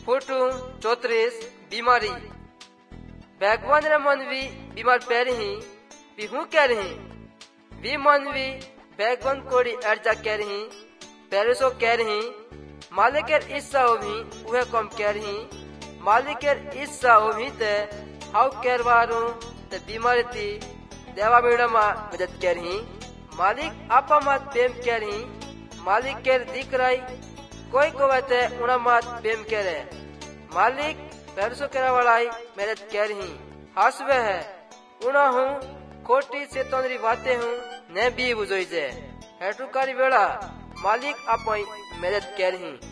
photo 34 बीमारी भगवान रे मन भी बीमार पैर ही भी हूँ कह रही भी मन भी भगवान कोड़ी अर्जा कह रही पैरसो कह रही मालिक इस्सा हो भी वह कम कह रही मालिक इस्सा हो भी ते हाउ करवारो ते बीमारी थी देवा मेड़ा मा मदद कह रही मालिक आपा मत प्रेम कह रही मालिक के दिख रही कोई को वते उना मत प्रेम करे मालिक पैरसो करा वालाई मेरे कह रही हासवे है उना हूँ खोटी से तोंदरी बातें हूँ ने भी बुझोई जे हेटुकारी बेड़ा मालिक आप मेरे कह रही